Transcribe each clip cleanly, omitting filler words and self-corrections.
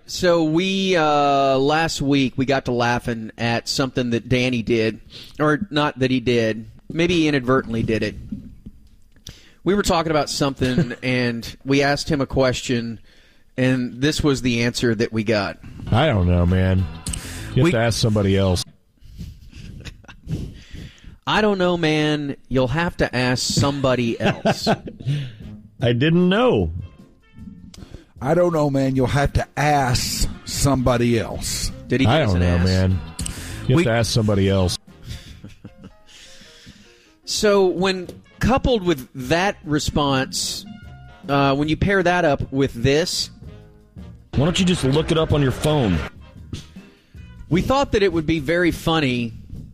So we last week we got to laughing at something that Danny did, or not that he did. Maybe he inadvertently did it. We were talking about something, and we asked him a question, and this was the answer that we got. I don't know, man. You have to ask somebody else. I don't know, man. You'll have to ask somebody else. I didn't know. I don't know, man. You'll have to ask somebody else. Did he? I don't know, man. You have to ask somebody else. So when coupled with that response, when you pair that up with this, why don't you just look it up on your phone? We thought that it would be very funny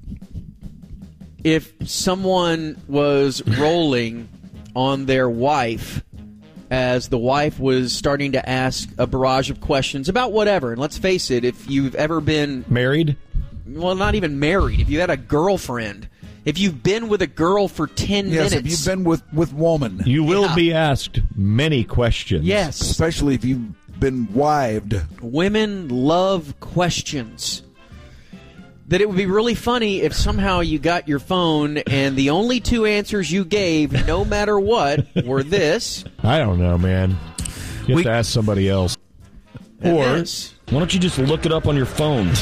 if someone was rolling on their wife as the wife was starting to ask a barrage of questions about whatever. And let's face it, if you've ever been married, well, not even married, if you had a girlfriend, if you've been with a girl for 10 minutes. Yes, if you've been with woman. You will be asked many questions. Yes. Especially if you've been wived. Women love questions. That it would be really funny if somehow you got your phone and the only two answers you gave, no matter what, were this. I don't know, man. You have to ask somebody else. Or this. Why don't you just look it up on your phone?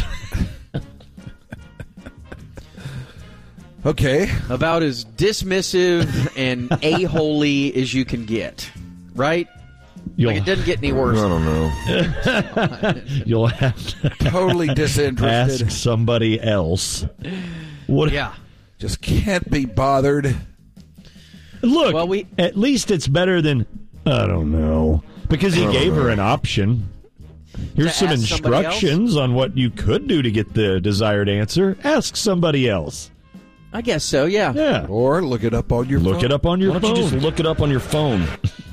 Okay. About as dismissive and a-holy as you can get. Right? Like it doesn't get any worse. I don't know. You'll have to totally disinterested. Ask somebody else. What? Yeah. Just can't be bothered. Look, at least it's better than, I don't know. Because he gave her an option. Here's some instructions on what you could do to get the desired answer. Ask somebody else. I guess so, yeah. Yeah. Or look it up on your phone. Look it up on your phone. Why don't you just look it up on your phone?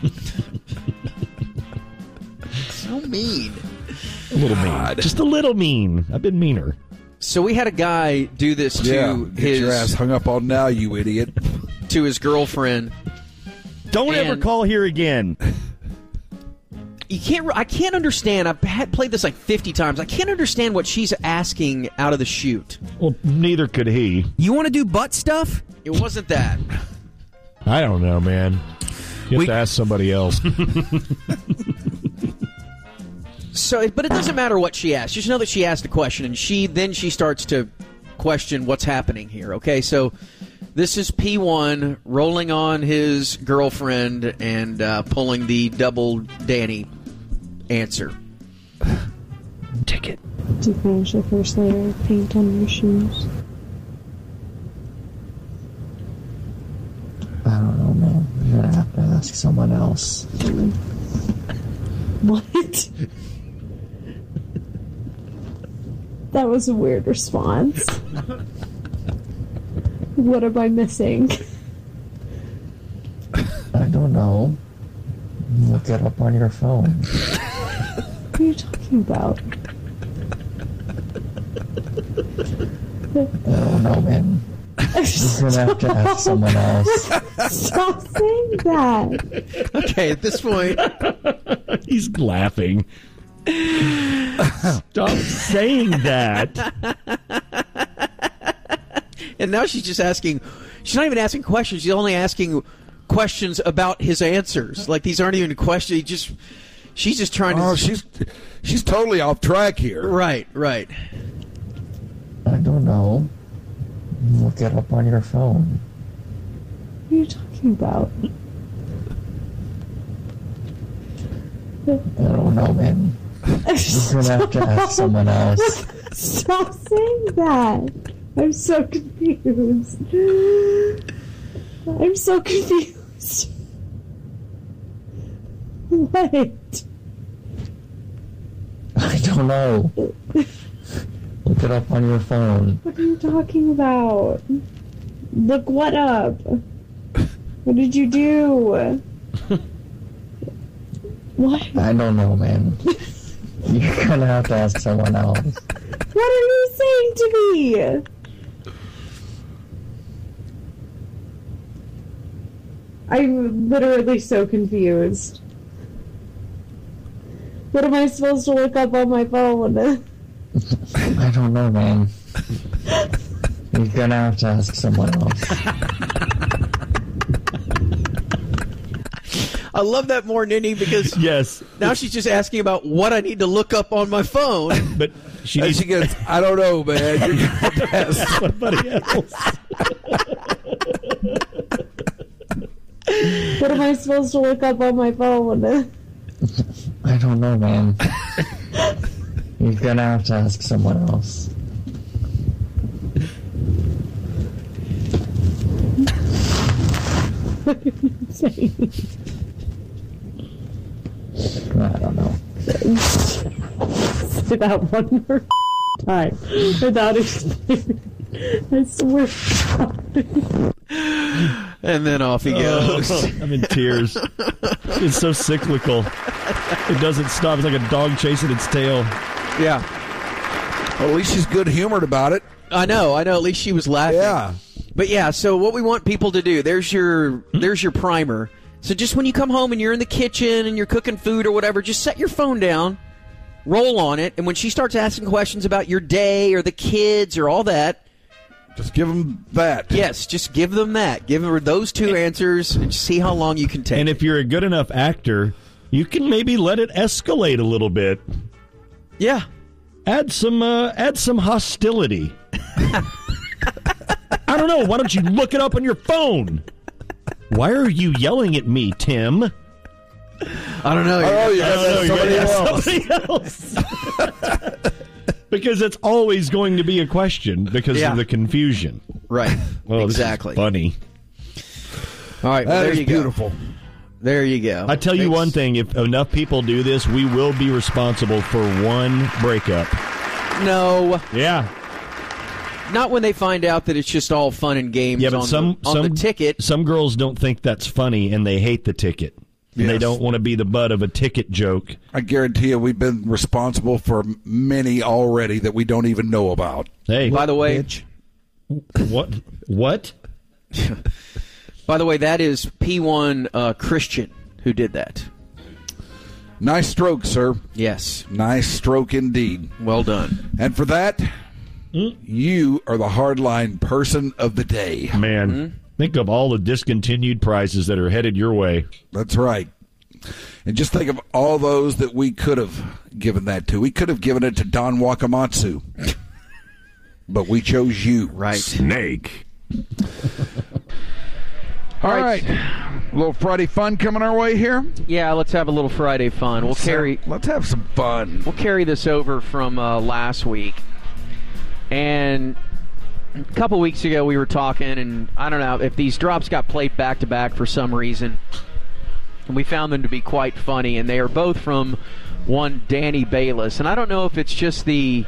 So mean. A little mean. Just a little mean. I've been meaner. So we had a guy do this to get your ass hung up on now, you idiot. To his girlfriend. Don't ever call here again. You can't. I can't understand. I've played this like 50 times. I can't understand what she's asking out of the chute. Well, neither could he. You want to do butt stuff? It wasn't that. I don't know, man. You have to ask somebody else. So, but it doesn't matter what she asked. Just know that she asked a question, and she starts to question what's happening here. Okay, so this is P1 rolling on his girlfriend and pulling the double Danny answer. Ticket. To finish the first layer of paint on your shoes. I don't know, man. You're gonna have to ask someone else. What? That was a weird response. What am I missing? I don't know. Look it up on your phone. What are you talking about? I don't know, man. You're gonna have to ask someone else. Stop saying that. Okay, at this point, he's laughing. Stop saying that. And now she's just asking. She's not even asking questions. She's only asking questions about his answers. Like these aren't even questions. She's just trying to. Oh, she's totally off track here. Right. I don't know. Look it up on your phone. What are you talking about? I don't know, man. You're gonna have to ask someone else. Stop saying that. I'm so confused. What? I don't know. Look it up on your phone. What are you talking about? Look what up? What did you do? What? I don't know, man. You're gonna have to ask someone else. What are you saying to me? I'm literally so confused. What am I supposed to look up on my phone? I don't know, man. You're gonna have to ask someone else. I love that more, Ninny, because yes, now she's just asking about what I need to look up on my phone. But she goes, I don't know, man. You're going to have to ask somebody else. What am I supposed to look up on my phone? I don't know, man. You're gonna have to ask someone else. I don't know. Say that one more time without explaining. I swear. And then off he goes. I'm in tears. It's so cyclical. It doesn't stop. It's like a dog chasing its tail. Yeah. Well, at least she's good-humored about it. I know. At least she was laughing. Yeah. But yeah, so what we want people to do, there's your primer. So just when you come home and you're in the kitchen and you're cooking food or whatever, just set your phone down, roll on it, and when she starts asking questions about your day or the kids or all that, just give them that. Yes, just give them that. Give her those two answers and see how long you can take. And if you're a good enough actor, you can maybe let it escalate a little bit. Yeah. Add some hostility. I don't know. Why don't you look it up on your phone? Why are you yelling at me, Tim? I don't know. You got somebody else. Because it's always going to be a question because of the confusion. Right. Oh, exactly. This is funny. All right. Well, that there is you beautiful. Go. There you go. I tell you one thing. If enough people do this, we will be responsible for one breakup. No. Yeah. Not when they find out that it's just all fun and games on the ticket. Some girls don't think that's funny, and they hate the ticket. And they don't want to be the butt of a ticket joke. I guarantee you we've been responsible for many already that we don't even know about. Hey. By the way... What? By the way, that is P1 Christian who did that. Nice stroke, sir. Yes. Nice stroke indeed. Well done. And for that, you are the hardline person of the day. Man, think of all the discontinued prizes that are headed your way. That's right. And just think of all those that we could have given that to. We could have given it to Don Wakamatsu. But we chose you. Right. Snake. All right. A little Friday fun coming our way here. Yeah, let's have a little Friday fun. Let's have some fun. We'll carry this over from last week. And a couple weeks ago we were talking, and I don't know if these drops got played back to back for some reason. And we found them to be quite funny, and they are both from one Danny Bayless. And I don't know if it's just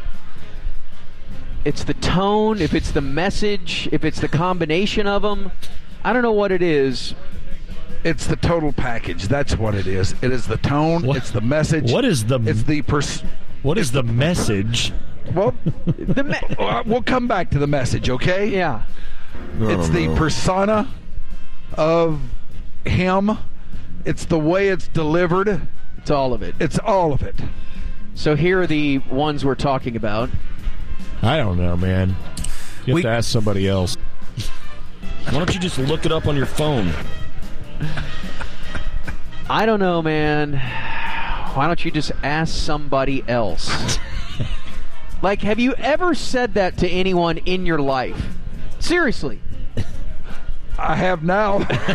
it's the tone, if it's the message, if it's the combination of them. I don't know what it is. It's the total package. That's what it is. It is the tone. What? It's the message. What is the? It's the What is the message? Well, we'll come back to the message, okay? Yeah. It's the persona of him. It's the way it's delivered. It's all of it. It's all of it. So here are the ones we're talking about. I don't know, man. You have to ask somebody else. Why don't you just look it up on your phone? I don't know, man. Why don't you just ask somebody else? Like, have you ever said that to anyone in your life? Seriously. I have now.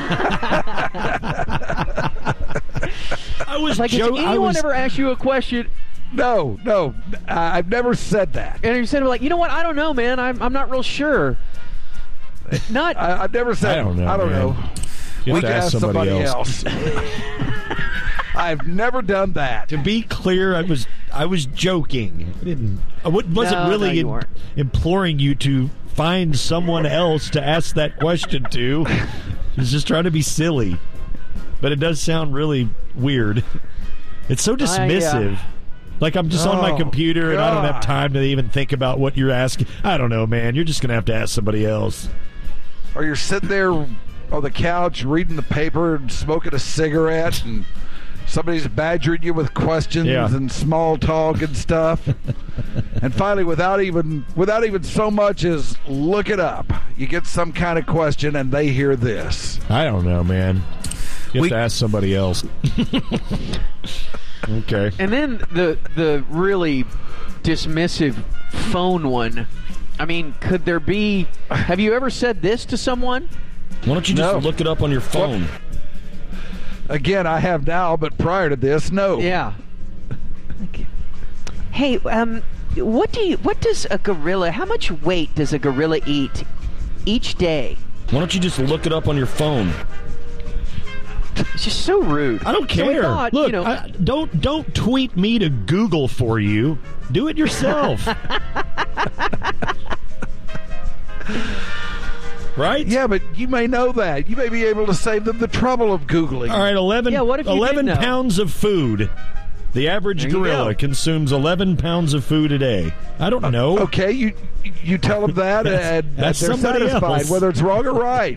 I was like, has anyone ever asked you a question? No. I've never said that. And you said, like, you know what? I don't know, man. I'm not real sure. Not. I've never said. I don't know. We can ask somebody else. I've never done that. To be clear, I was joking. I wasn't really imploring you to find someone else to ask that question to. I was just trying to be silly. But it does sound really weird. It's so dismissive. Like I'm just on my computer and I don't have time to even think about what you're asking. I don't know, man. You're just going to have to ask somebody else. Or you're sitting there on the couch reading the paper and smoking a cigarette and Somebody's badgering you with questions and small talk and stuff. And finally, without even so much as look it up, you get some kind of question and they hear this. I don't know, man. You have to ask somebody else. Okay. And then the really dismissive phone one. I mean, could there be... Have you ever said this to someone? Why don't you just look it up on your phone? Well, again, I have now, but prior to this, no. Yeah. Hey, what does a gorilla... How much weight does a gorilla eat each day? Why don't you just look it up on your phone? It's just so rude. I don't care. So thought, look, don't tweet me to Google for you. Do it yourself. Right? Yeah, but you may know that. You may be able to save them the trouble of Googling. All right, 11 know? pounds of food. The average gorilla consumes 11 pounds of food a day. I don't know. Okay, you tell them that, and they're satisfied, else. whether it's wrong or right.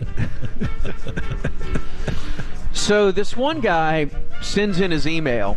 So this one guy sends in his email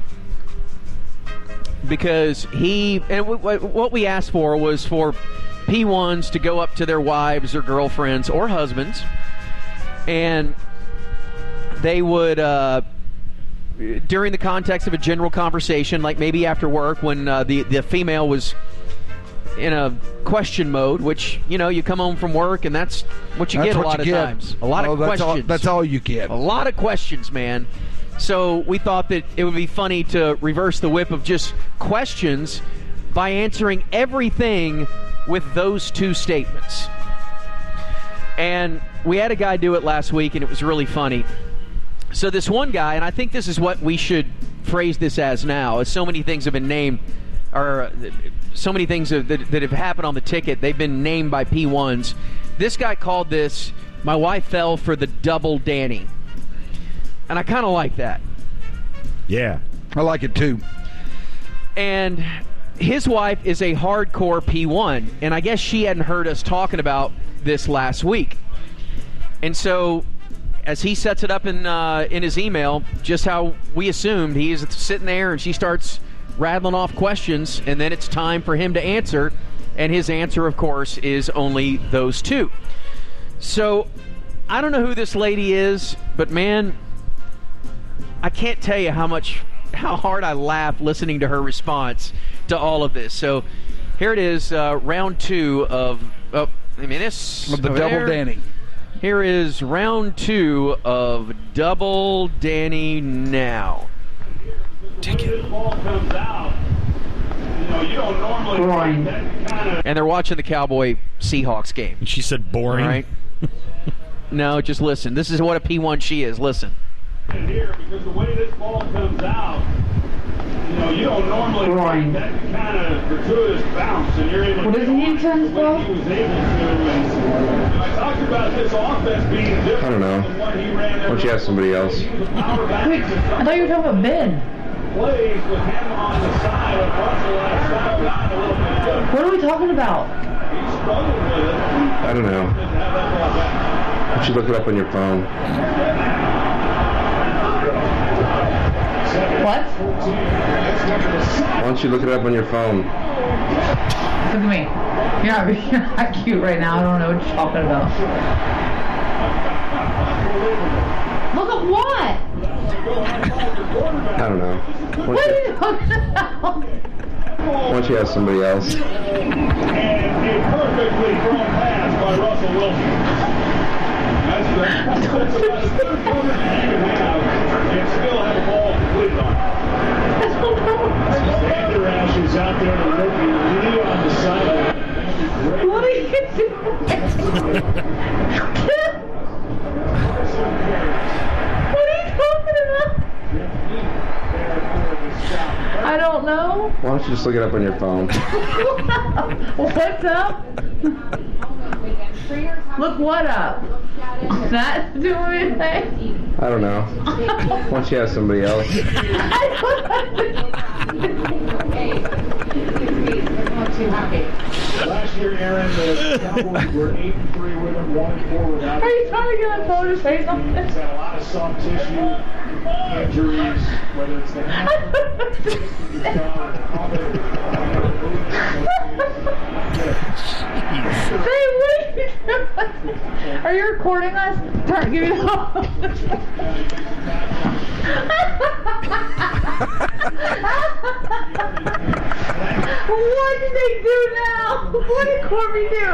because what we asked for was for P1s to go up to their wives or girlfriends or husbands, and they would, during the context of a general conversation, like maybe after work when the female was in a question mode, which, you come home from work and that's what you get a lot of times. A lot of questions. That's all you get. A lot of questions, man. So we thought that it would be funny to reverse the whip of just questions by answering everything with those two statements. And we had a guy do it last week, and it was really funny. So this one guy, and I think this is what we should phrase this as now, as so many things have been named, or so many things that have happened on the ticket, they've been named by P1s. This guy called this, "My wife fell for the double Danny." And I kind of like that. Yeah. I like it too. And his wife is a hardcore P1, and I guess she hadn't heard us talking about this last week. And so, as he sets it up in his email, just how we assumed, he's sitting there and she starts rattling off questions, and then it's time for him to answer, and his answer, of course, is only those two. So, I don't know who this lady is, but man, I can't tell you how hard I laughed listening to her response to all of this. So here it is, round two of the double Danny. Here is round two of Double Danny now. Take it. Boring. And they're watching the Cowboy Seahawks game. And she said boring. All right? No, just listen. This is what a P1 she is. Listen. Here, because the way this ball comes out, you don't normally take that kind of gratuitous bounce, and you're able to. What does he need to turn this ball? He was able to. And I talked about this offense being different. I don't know. Why don't you ask somebody else? Wait, I thought you were talking about Ben. Plays with him on the side of Russell outside a little bit. What are we talking about? He struggled with it. I don't know. Why don't you look it up on your phone? What? Why don't you look it up on your phone? Look at me. You're not cute right now. I don't know what you're talking about. Look at what? I don't know. What are you talking about? Why don't you ask somebody else? And a perfectly thrown pass by Russell Wilson. That's about as good a corner as you can have and still have a ball completed on it. Xander Ash is out there and looking really on the side. What are you doing? What are you talking about? I don't know. Why don't you just look it up on your phone? What's up? Look what up? That doing anything? I don't know. Why don't you ask somebody else? Last year, Aaron, the Cowboys were 8-3 with him, 1-4 without him. Are you trying to get on phone to say something? He's had a lot of soft tissue. injuries, whether it's the Are you recording us? Turn, give me the phone. What did they do now? What did Corby do?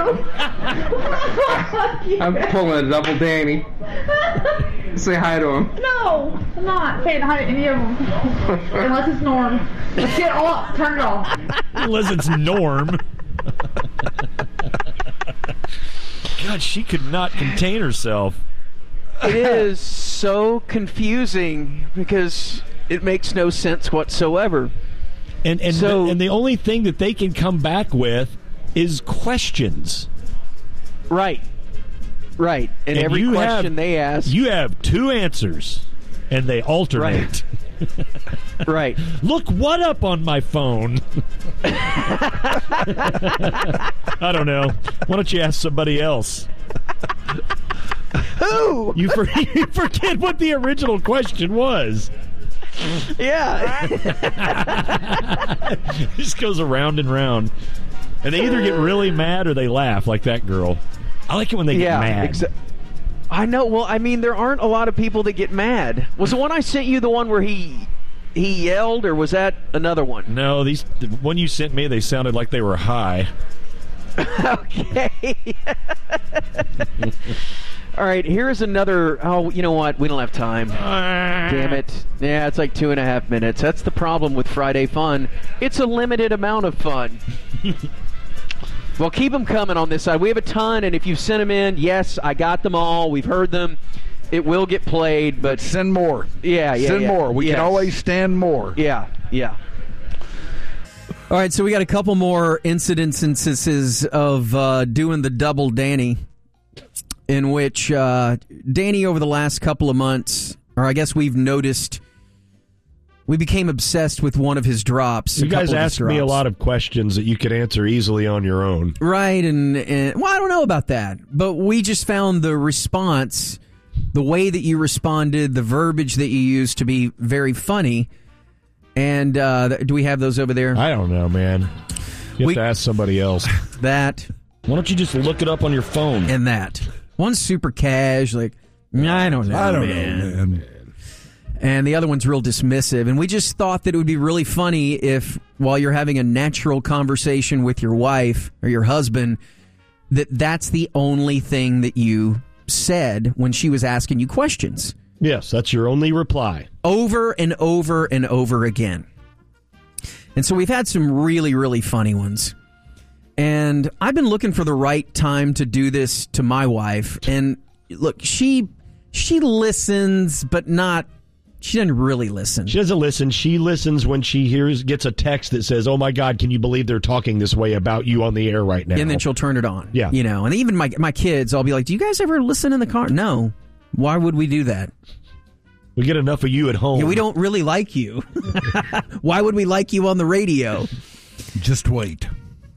I'm pulling a double Danny. Say hi to him. No, I'm not saying hi to any of them. Unless it's Norm. Let's get off. Turn it off. Unless it's Norm. God, she could not contain herself. It is so confusing because it makes no sense whatsoever. And the only thing that they can come back with is questions. Right. And every question they ask... You have two answers, and they alternate. Right. Look what up on my phone. I don't know. Why don't you ask somebody else? Who? You forget what the original question was. Yeah. It just goes around and round. And they either get really mad or they laugh like that girl. I like it when they get mad. I know. Well, I mean, there aren't a lot of people that get mad. Was the one I sent you the one where he yelled, or was that another one? No, the one you sent me, they sounded like they were high. Okay. All right, here's another... Oh, you know what? We don't have time. Damn it. Yeah, it's like 2.5 minutes. That's the problem with Friday Fun. It's a limited amount of fun. Well, keep them coming on this side. We have a ton, and if you've sent them in, yes, I got them all. We've heard them. It will get played, but... Send more. Send more. We can always stand more. Yeah. All right, so we got a couple more instances of doing the double Danny, in which Danny, over the last couple of months, or I guess we've noticed, we became obsessed with one of his drops. You guys asked me a lot of questions that you could answer easily on your own. Right, and well, I don't know about that, but we just found the response, the way that you responded, the verbiage that you used to be very funny. And do we have those over there? I don't know, man. You have to ask somebody else. That. Why don't you just look it up on your phone? And that. One's super cash, like, I don't know, man. And the other one's real dismissive. And we just thought that it would be really funny if, while you're having a natural conversation with your wife or your husband, that's the only thing that you said when she was asking you questions. Yes, that's your only reply. Over and over and over again. And so we've had some really, really funny ones. And I've been looking for the right time to do this to my wife. And look, she listens, but she doesn't really listen. She doesn't listen. She listens when she gets a text that says, "Oh my God, can you believe they're talking this way about you on the air right now?" And then she'll turn it on. Yeah. You know, and even my kids, I'll be like, "Do you guys ever listen in the car?" No. Why would we do that? We get enough of you at home. Yeah, we don't really like you. Why would we like you on the radio? Just wait.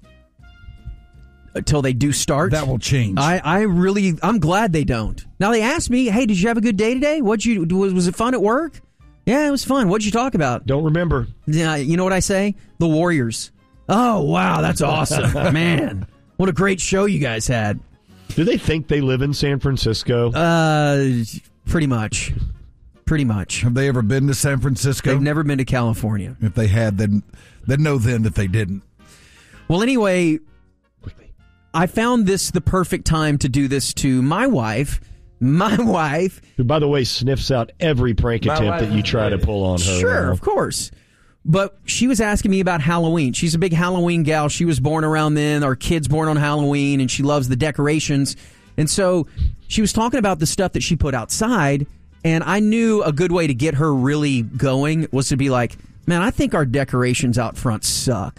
Until they do start? That will change. I'm glad they don't. Now they ask me, "Hey, did you have a good day today? Was it fun at work?" "Yeah, it was fun. What'd you talk about?" Don't remember. Yeah, you know what I say? The Warriors. "Oh, wow, that's awesome. Man, what a great show you guys had." Do they think they live in San Francisco? Pretty much. Have they ever been to San Francisco? They've never been to California. If they had, then know then that they didn't. Well, anyway, I found this the perfect time to do this to my wife. My wife. Who, by the way, sniffs out every prank attempt that you try to pull on her. Sure, of course. But she was asking me about Halloween. She's a big Halloween gal. She was born around then. Our kid's born on Halloween, and she loves the decorations. And so she was talking about the stuff that she put outside, and I knew a good way to get her really going was to be like, "Man, I think our decorations out front suck."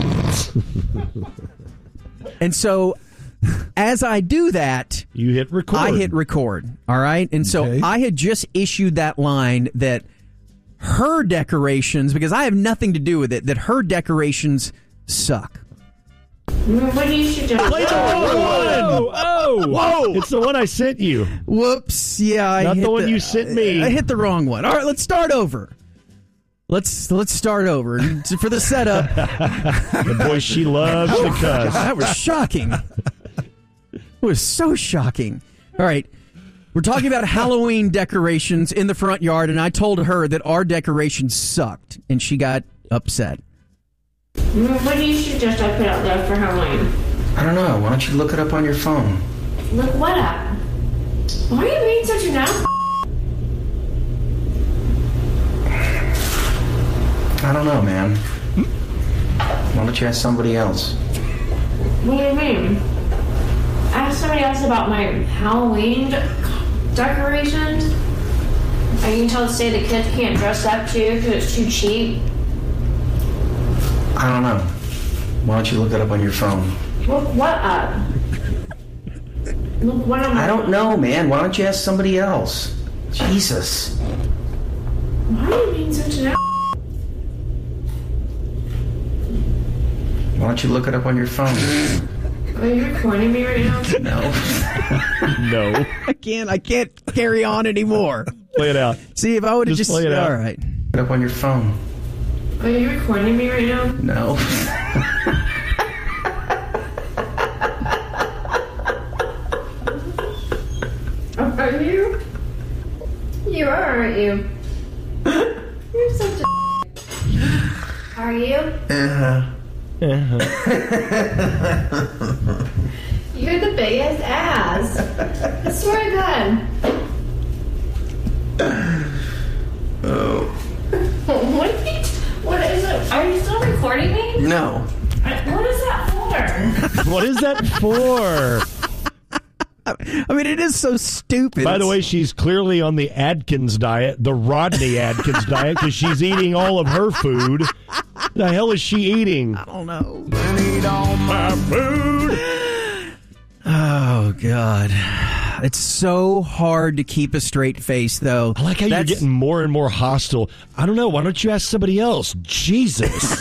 And so as I do that, you hit record. I hit record, all right? And so I had just issued that line that her decorations, because I have nothing to do with it, that her decorations suck. What do you suggest? Play the wrong one! Whoa! It's the one I sent you. Whoops. Yeah, not the one you sent me. I hit the wrong one. All right, let's start over. Let's start over for the setup. And boy, she loves to cuss. That was shocking. It was so shocking. All right. We're talking about Halloween decorations in the front yard, and I told her that our decorations sucked, and she got upset. What do you suggest I put out there for Halloween? I don't know. Why don't you look it up on your phone? Look what up? Why are you being such an ass? I don't know, man. Why don't you ask somebody else? What do you mean? Ask somebody else about my Halloween decorations? Are you telling say the kids can't dress up too because it's too cheap? I don't know. Why don't you look it up on your phone? Look what up? Look what am I don't know, man. Why don't you ask somebody else? Jesus. Why are you being such an ass? Why don't you look it up on your phone? Are you recording me right now? No. No. I can't carry on anymore. Play it out. See, if I would have just play it out. All right. Look it up on your phone. Are you recording me right now? No. Are you? You are, aren't you? You're such a Are you? You're the biggest ass. I swear to God. Oh. What is it? Are you still recording me? No. What is that for? What is that for? I mean, it is so stupid. By the way, she's clearly on the Adkins diet, the Rodney Adkins diet, because she's eating all of her food. The hell is she eating? I don't know. I need all my food. Oh, God. It's so hard to keep a straight face, though. I like how you're getting more and more hostile. I don't know. Why don't you ask somebody else? Jesus.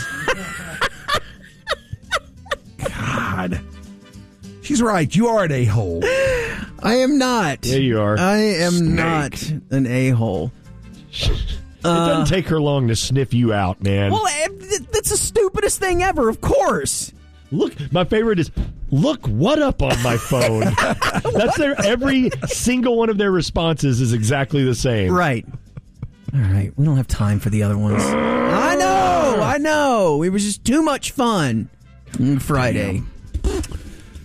God. She's right. You are an a-hole. I am not. Yeah, you are. I am not an a-hole. It doesn't take her long to sniff you out, man. Well, that's the stupidest thing ever, of course. Look, my favorite is, look what up on my phone. That's every single one of their responses is exactly the same. Right. All right. We don't have time for the other ones. I know. It was just too much fun. Friday. Damn.